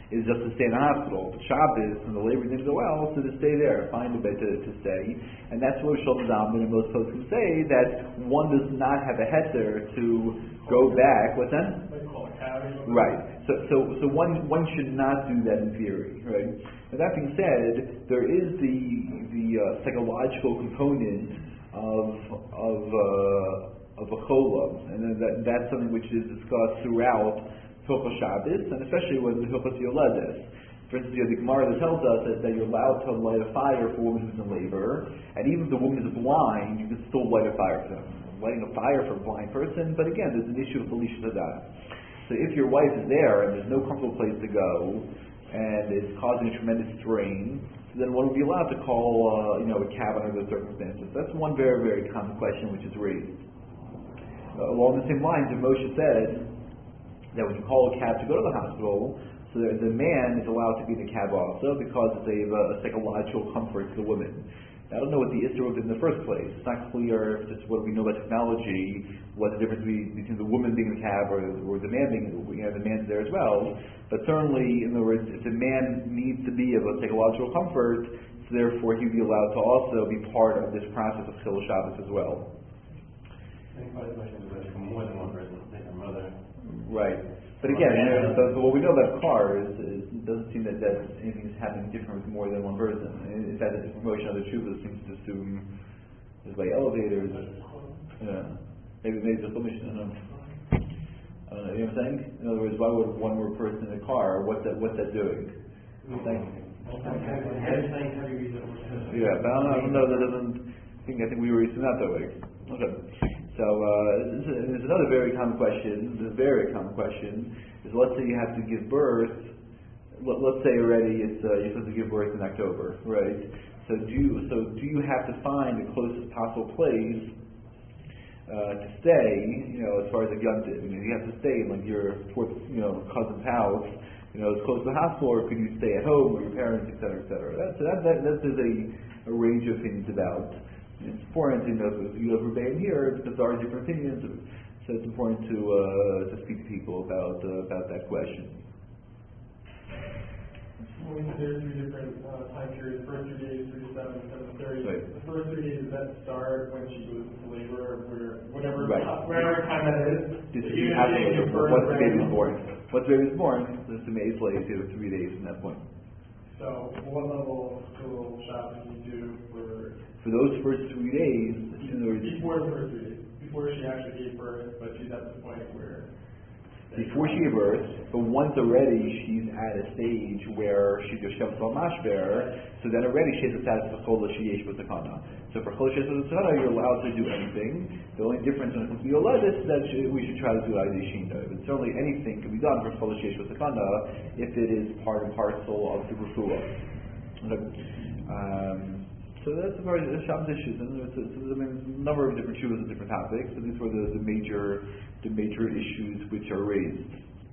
is just to stay in the hospital. But Shabbos and the labor didn't go well, so to stay there, find a bed to, to stay. And that's where Shlomo Zalman and most folks can say that one does not have a heter to go back. What's that? Right. So, so, so one one should not do that in theory, right? Now that being said, there is the the uh, psychological component of of uh, of a chola, and that that's something which is discussed throughout Hilchos Shabbos, and especially with Hilchos Yoledes. For instance, you have the Gemara that tells us that, that you're allowed to light a fire for a woman who's in labor, and even if the woman is blind, you can still light a fire for them. Lighting a fire for a blind person, but again, there's an issue of Felicia Tadat. So if your wife is there and there's no comfortable place to go, and it's causing a tremendous strain, so then one would be allowed to call, uh, you know, a cab under those circumstances. That's one very, very common question which is raised. Uh, along the same lines, Moshe said that when you call a cab to go to the hospital, so the, the man is allowed to be in the cab also because it's a, a psychological comfort to the woman. I don't know what the Isser was in the first place. It's not clear just what we know about technology, what the difference be between the woman being in the cab or, or the man being, you know, the man's there as well. But certainly, in other words, if the man needs to be of a psychological comfort, so therefore he'd be allowed to also be part of this process of Chilul Shabbos as well. I think part of the question is for more than one person, like a mother. Right. But again, uh, so, so what we know about cars is it doesn't seem that, that anything is happening different with more than one person. In fact, the promotion of the Tshuva seems to assume it's by elevators. Yeah. Maybe maybe the permission. I don't know. I don't know. You know what I'm saying? In other words, why would one more person in a car? What's that? What's that doing? Thank you. Yeah, but I don't, I don't know. That doesn't. I think I think we were used to that that way. Okay. So uh, there's another very common question. The very common question is: let's say you have to give birth. Let, let's say already it's uh, you're supposed to give birth in October, right? So do you, so do you have to find the closest possible place uh, to stay? You know, as far as a young, you know, you have to stay in like your fourth, you know, cousin's house. You know, as close to the hospital, or could you stay at home with your parents, et cetera, et cetera? That's that. That, that there's a, a range of opinions about. It's important to know if you have Rebbein here because there are different opinions, so it's important to uh, to speak to people about uh, about that question. Well, we said there are three different uh, time periods: first three days, three to seven, seven to thirty. Right. The first three days, does that start when she goes into labor, where whatever Right. wherever time that is? This So is you after say the your birth. first Once the baby is round- born. Once the baby is born, there's some days later, to three days from that point. So what level of Chilul Shabbos do you do for For those first three days, in other words, before the first three days, before she actually gave birth, but she's at the point where before she gave birth, but once already she's at a stage where she goes Shem Sol Mashber, so then already she has the status of Chol Sheyesh B'Takana. So for Chol Sheyesh B'Takana, you're allowed to do anything. The only difference when it comes to Yoledes is that she, we should try to do Adi Shina. But certainly anything can be done for Chol Sheyesh B'Takana if it is part and parcel of the Refuah. Um, So that's as far as the Shabbos issues, and there's a, there's a number of different shuvas and different topics. So these were the, the major, the major issues which are raised.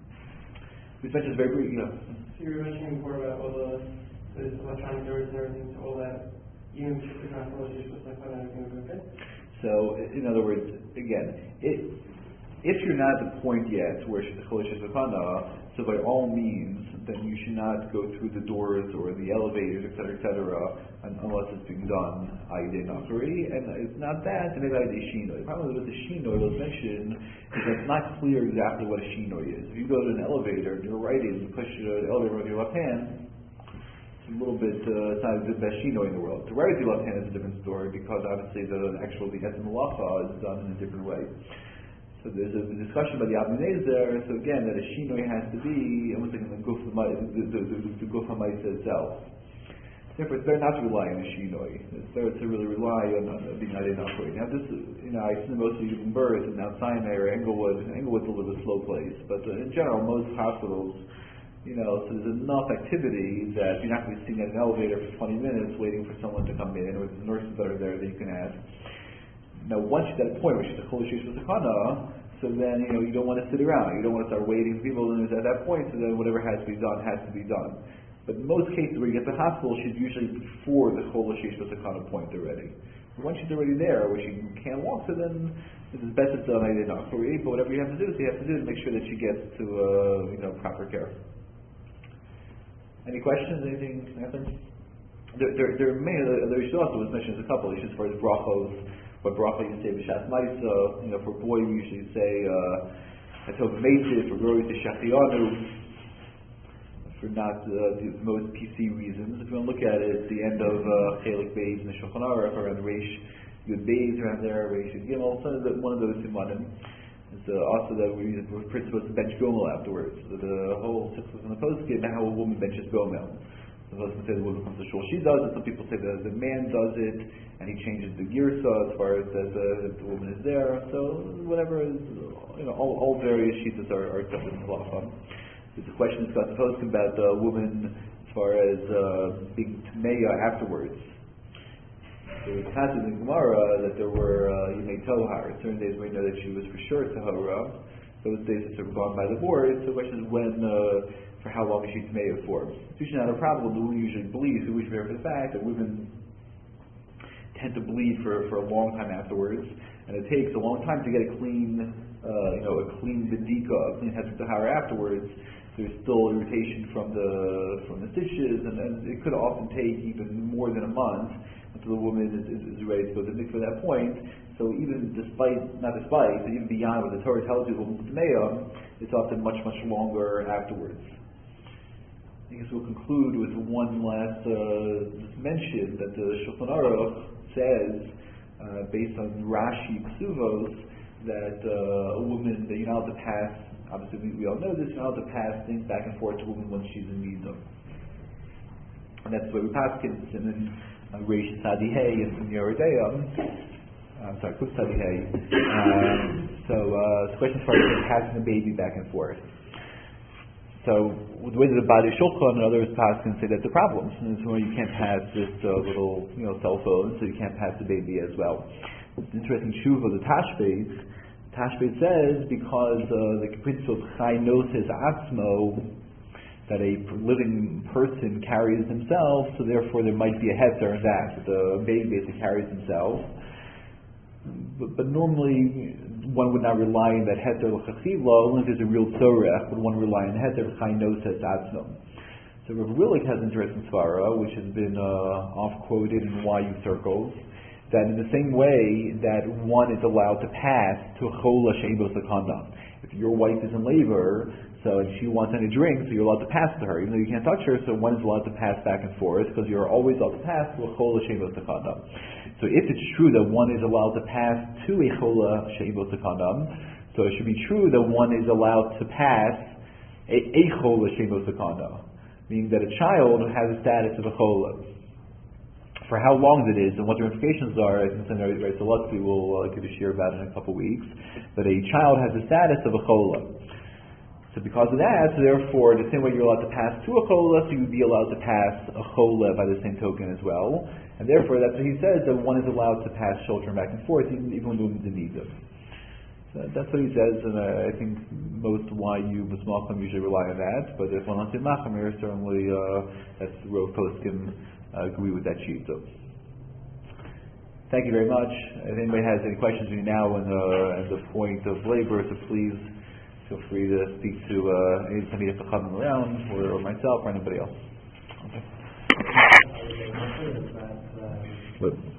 We mentioned very briefly, you know. So you were mentioning before about all the, the electronic doors and everything, so all that, even if the constellation was like, everything was okay? So in other words, again, it, if you're not at the point yet where she's a Cholish Vakana, so by all means, then you should not go through the doors or the elevators, et cetera, et cetera, unless it's being done Aydei Nachri. And it's not that, and maybe Aydei Shinoi. The problem with the Shinoi was mentioned is that it's not clear exactly what a Shinoi is. If you go to an elevator and you're writing, you push the elevator with your left hand, it's a little bit, uh, it's not the best Shinoi in the world. To write with your left hand is a different story because obviously the actual the Etzem Malacha is done in a different way. So there's a discussion about the Abnei there. So again, that a shinoi has to be almost like the guf the the the, the guf ha'maisa itself. Therefore, it's better not to rely on a shinoi. It's better to really rely on, on being Aydei Nachri. Now, this is, you know, I see mostly giving birth in Mount Sinai or Englewood. Englewood's a little bit slow place, but uh, in general, most hospitals, you know, so there's enough activity that you're not going to be sitting at an elevator for twenty minutes waiting for someone to come in, or the nurses that are there that you can ask. Now, once she's at a point where she's a Chol Sheyesh B'Takana, so then, you know, you don't want to sit around. You don't want to start waiting for people. And at that point, so then whatever has to be done has to be done. But in most cases where you get to the hospital, she's usually before the Chol Sheyesh B'Takana point already. But once she's already there, where she can't walk, so then it's best it's done Aydei Nachri. But whatever you have to do, so you have to do to make sure that she gets to, uh, you know, proper care. Any questions? Anything? Nothing? There, there, there are many. The Rishon also was mentioned as a couple. It's just for his brachos. What bracha you say b'shas ma'isa. You know, for a boy we usually say uh, atov meitiv, for girl we say shachianu. For not uh, the most P C reasons. If you want to look at it, the end of uh, Chelik Beis in the Shulchan Aruch, around Reish Yud Beis around there, Reish Yud Gimel, so that one of those simanim. It's uh, also that we we're supposed to bench gomel afterwards. So the whole six was in the post game how a woman benches gomel. Some people say the woman comes to shul, she does it. Some people say that the man does it, and he changes the girsa as far as that uh, the woman is there. So whatever is, you know, all, all various shitas are are accepted in halacha. There's a question discussed posting about the uh, woman as far as uh, being tmeya afterwards. There was a passage in Gemara that there were uh, Yemei Tohar. Certain days we know that she was for sure Tahora. Those days that are gone by the board. So the question is when, uh, for how long is she tmeya for? It's usually not a problem. The woman usually bleeds. So we should remember the fact that women tend to bleed for, for a long time afterwards, and it takes a long time to get a clean, uh, you know, a clean bedika, a clean hezbollah tahara afterwards. There's still irritation from the from the stitches, and, and it could often take even more than a month until the woman is, is, is ready to go to the mikveh at that point. So even despite, not despite, but even beyond what the Torah tells you, it's often much, much longer afterwards. I guess we'll conclude with one last uh, mention that the Shulchan Aruch says, uh, based on Rashi Ksuvos, that uh, a woman, that you're not allowed to pass, obviously we, we all know this, you're not allowed to pass things back and forth to a woman when she's in Midah. And that's why we pass kids in uh, Reish Tzadihei and Yeridea. I'm sorry, Kuf Tzadihei. Um, so, uh, the question is for passing the baby back and forth. So, the way that the Badi Shulchan and others pass can say that's a problem. And so you can't pass this uh, little, you know, cell phone, so you can't pass the baby as well. It's interesting, Shuva, the Tashbeit, Tashbeit says because uh, the principle of Chai Noses Atzmo, that a living person carries himself, so therefore there might be a heter in that, that the baby basically carries himself. But, but normally one would not rely on that heter l'chachila, only if there's a real tzorech would one rely on heter Chai Noses Atzmo. So Rav Willig has an interesting svara, which has been uh, off-quoted in Y U circles, that in the same way that one is allowed to pass to a chola she'ebo sakana. If your wife is in labor, so and she wants any drink, so you're allowed to pass to her, even though you can't touch her, so one is allowed to pass back and forth, because you're always allowed to pass to a chola she'ebo sakana. So if it's true that one is allowed to pass to a chola she'ebo sakana, so it should be true that one is allowed to pass a, a chola she'ebo sakana, meaning that a child has a status of a chola. For how long it is and what the ramifications are, I think Senator Ray Solotzi will uh, give a shir about it in a couple of weeks. But a child has the status of a chola. So because of that, so therefore, the same way you're allowed to pass to a chola, so you'd be allowed to pass a chola by the same token as well. And therefore, that's what he says, that one is allowed to pass children back and forth, even, even when the woman's in need of. So that's what he says, and uh, I think most Y U Musmalchim usually rely on that. But if one wants to Machamir, certainly uh, that's the Rov Poskim. Uh, agree with that sheet. So, thank you very much. If anybody has any questions between now and, uh, and the point of labor, so please feel free to speak to uh, any somebody at the Chacham around, or, or myself, or anybody else. Okay. But,